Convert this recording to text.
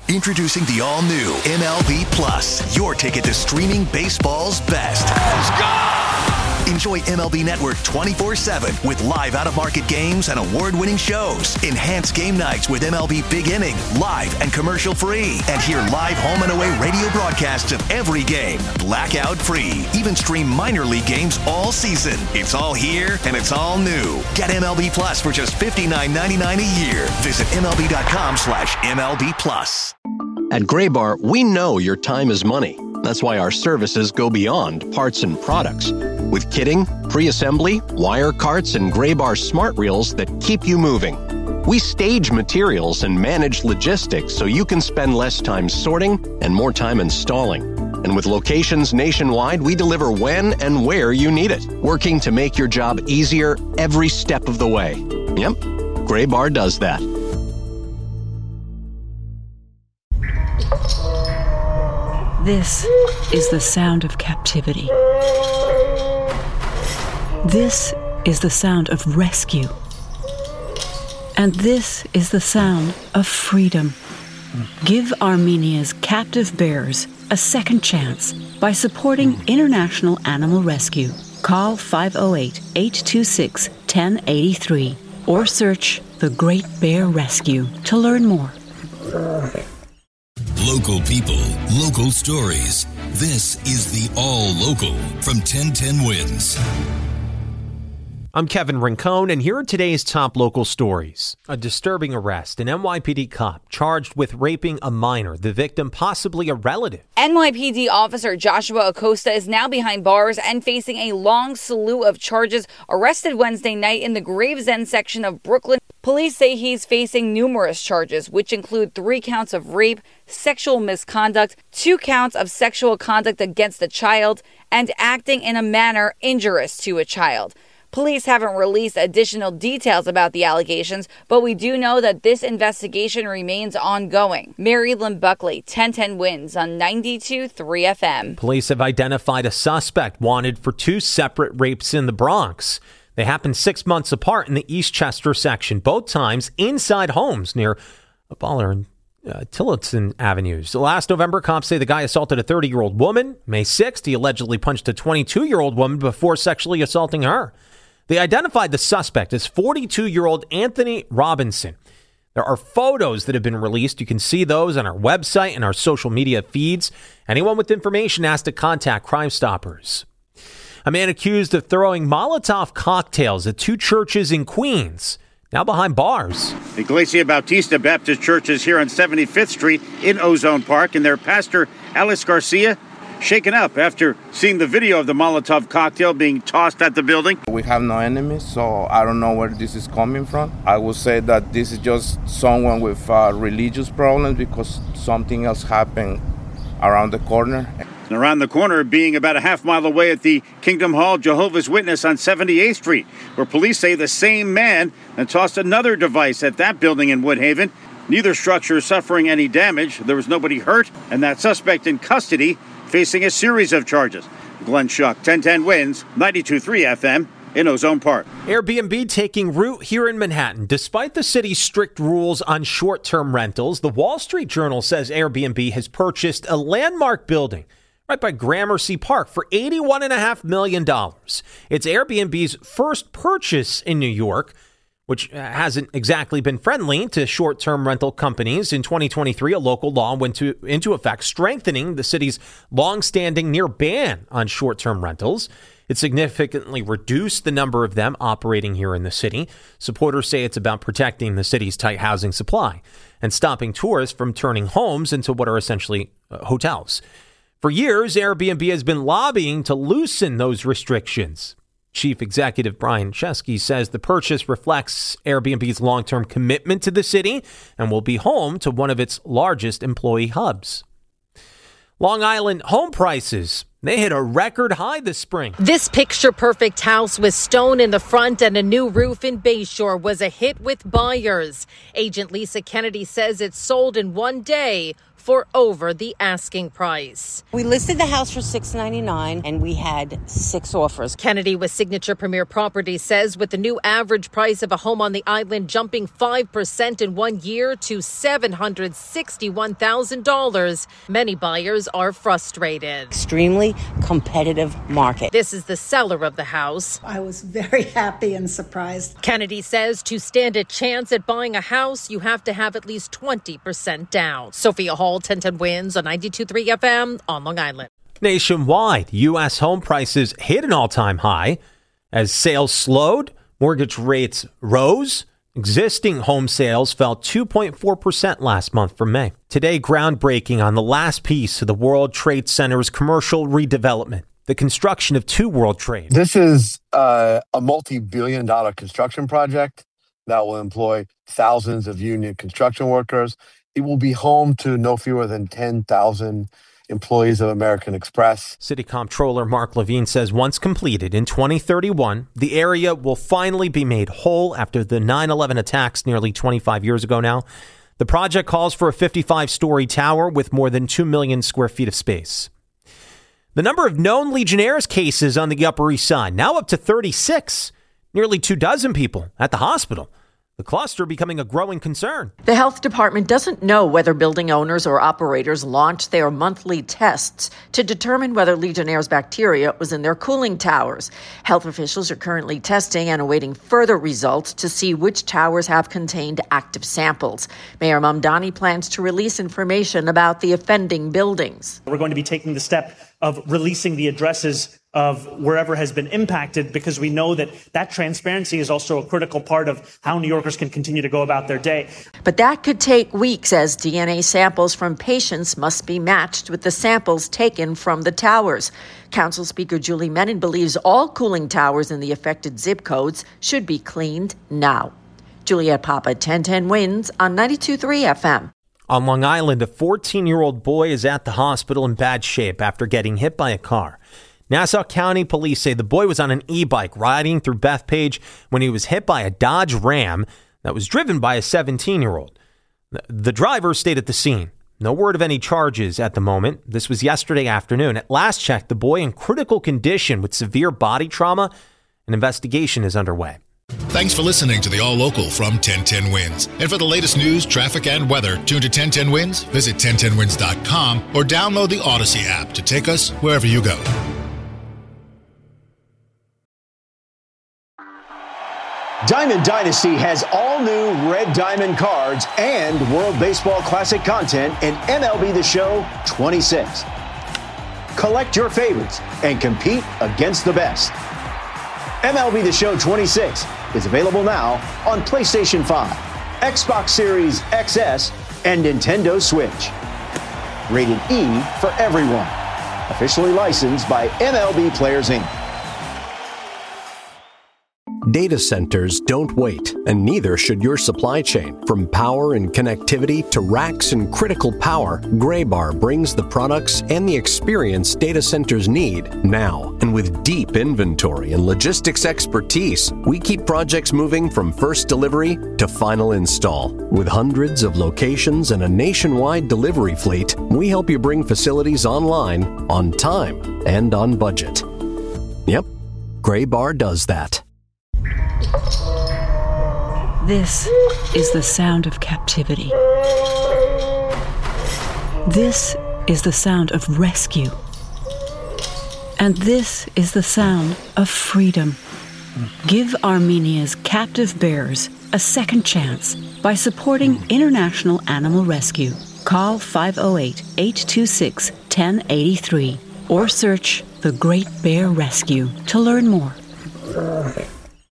Introducing the all-new MLB Plus, your ticket to streaming baseball's best. Let's go! Enjoy MLB Network 24/7 with live out-of-market games and award-winning shows. Enhance game nights with MLB Big Inning, live and commercial-free. And hear live home and away radio broadcasts of every game, blackout-free. Even stream minor league games all season. It's all here, and it's all new. Get MLB Plus for just $59.99 a year. Visit MLB.com/MLB Plus. At Graybar, we know your time is money. That's why our services go beyond parts and products. With kitting, pre-assembly, wire carts, and Graybar smart reels that keep you moving. We stage materials and manage logistics so you can spend less time sorting and more time installing. And with locations nationwide, we deliver when and where you need it, working to make your job easier every step of the way. Yep, Graybar does that. This is the sound of captivity. This is the sound of rescue. And this is the sound of freedom. Give Armenia's captive bears a second chance by supporting International Animal Rescue. Call 508-826-1083 or search The Great Bear Rescue to learn more. Local people, local stories. This is the All Local from 1010 Wins. I'm Kevin Rincon, and here are today's top local stories. A disturbing arrest. An NYPD cop charged with raping a minor, the victim possibly a relative. NYPD officer Joshua Acosta is now behind bars and facing a long slew of charges. Arrested Wednesday night in the Gravesend section of Brooklyn. Police say he's facing numerous charges, which include 3 counts of rape, sexual misconduct, 2 counts of sexual conduct against a child, and acting in a manner injurious to a child. Police haven't released additional details about the allegations, but we do know that this investigation remains ongoing. Mary Lynn Buckley, 1010 Wins on 92.3 FM. Police have identified a suspect wanted for 2 separate rapes in the Bronx. They happened 6 months apart in the Eastchester section, both times inside homes near Baller and Tillotson Avenues. Last November, cops say the guy assaulted a 30-year-old woman. May 6th, he allegedly punched a 22-year-old woman before sexually assaulting her. They identified the suspect as 42-year-old Anthony Robinson. There are photos that have been released. You can see those on our website and our social media feeds. Anyone with information has to contact Crime Stoppers. A man accused of throwing Molotov cocktails at 2 churches in Queens, now behind bars. The Iglesia Bautista Baptist Church is here on 75th Street in Ozone Park, and their pastor, Alice Garcia, shaken up after seeing the video of the Molotov cocktail being tossed at the building. We have no enemies, so I don't know where this is coming from. I would say that this is just someone with religious problems because something else happened around the corner. And around the corner, being about a half mile away at the Kingdom Hall Jehovah's Witness on 78th Street, where police say the same man tossed another device at that building in Woodhaven. Neither structure is suffering any damage. There was nobody hurt, and that suspect in custody facing a series of charges. Glenn Schuck, 1010 Wins, 92.3 FM in Ozone Park. Airbnb taking root here in Manhattan. Despite the city's strict rules on short-term rentals, the Wall Street Journal says Airbnb has purchased a landmark building right by Gramercy Park for $81.5 million. It's Airbnb's first purchase in New York, which hasn't exactly been friendly to short-term rental companies. In 2023, a local law went into effect, strengthening the city's long-standing near ban on short-term rentals. It significantly reduced the number of them operating here in the city. Supporters say it's about protecting the city's tight housing supply and stopping tourists from turning homes into what are essentially hotels. For years, Airbnb has been lobbying to loosen those restrictions. Chief Executive Brian Chesky says the purchase reflects Airbnb's long-term commitment to the city and will be home to one of its largest employee hubs. Long Island home prices, they hit a record high this spring. This picture-perfect house with stone in the front and a new roof in Bayshore was a hit with buyers. Agent Lisa Kennedy says it sold in one day for over the asking price. We listed the house for $699 and we had 6 offers. Kennedy with Signature Premier Properties says with the new average price of a home on the island jumping 5% in 1 year to $761,000, many buyers are frustrated. Extremely competitive market. This is the seller of the house. I was very happy and surprised. Kennedy says to stand a chance at buying a house, you have to have at least 20% down. Sophia Hall, 1010 Wins on 92.3 FM on Long Island. Nationwide, U.S. home prices hit an all-time high. As sales slowed, mortgage rates rose. Existing home sales fell 2.4% last month from May. Today, groundbreaking on the last piece of the World Trade Center's commercial redevelopment, the construction of 2 World Trade. This is a multi-billion-dollar construction project that will employ thousands of union construction workers. It will be home to no fewer than 10,000 employees of American Express. City Comptroller Mark Levine says once completed in 2031, the area will finally be made whole after the 9/11 attacks nearly 25 years ago now. The project calls for a 55-story tower with more than 2 million square feet of space. The number of known Legionnaires cases on the Upper East Side now up to 36, nearly 24 people at the hospital. The cluster becoming a growing concern. The health department doesn't know whether building owners or operators launched their monthly tests to determine whether Legionnaire's bacteria was in their cooling towers. Health officials are currently testing and awaiting further results to see which towers have contained active samples. Mayor Mamdani plans to release information about the offending buildings. We're going to be taking the step of releasing the addresses of wherever has been impacted, because we know that that transparency is also a critical part of how New Yorkers can continue to go about their day. But that could take weeks, as DNA samples from patients must be matched with the samples taken from the towers. Council Speaker Julie Menin believes all cooling towers in the affected zip codes should be cleaned now. Juliette Papa, 1010 Wins on 92.3 FM. On Long Island, a 14-year-old boy is at the hospital in bad shape after getting hit by a car. Nassau County police say the boy was on an e-bike riding through Bethpage when he was hit by a Dodge Ram that was driven by a 17-year-old. The driver stayed at the scene. No word of any charges at the moment. This was yesterday afternoon. At last check, the boy in critical condition with severe body trauma. An investigation is underway. Thanks for listening to the All Local from 1010 Wins. And for the latest news, traffic, and weather, tune to 1010 Wins, visit 1010wins.com, or download the Odyssey app to take us wherever you go. Diamond Dynasty has all new Red Diamond cards and World Baseball Classic content in MLB The Show 26. Collect your favorites and compete against the best. MLB The Show 26 is available now on PlayStation 5, Xbox Series XS, and Nintendo Switch. Rated E for everyone. Officially licensed by MLB Players Inc. Data centers don't wait, and neither should your supply chain. From power and connectivity to racks and critical power, Graybar brings the products and the experience data centers need now. And with deep inventory and logistics expertise, we keep projects moving from first delivery to final install. With hundreds of locations and a nationwide delivery fleet, we help you bring facilities online, on time, and on budget. Yep, Graybar does that. This is the sound of captivity. This is the sound of rescue. And this is the sound of freedom. Give Armenia's captive bears a second chance by supporting International Animal Rescue. Call 508-826-1083 or search The Great Bear Rescue to learn more.